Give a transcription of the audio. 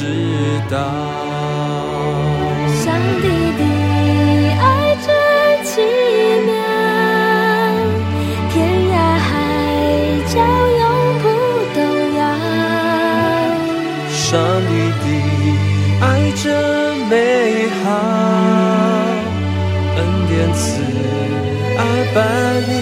道。 上帝的爱真奇妙，天涯海角永不动摇。 上帝的爱真美好，恩典慈爱伴你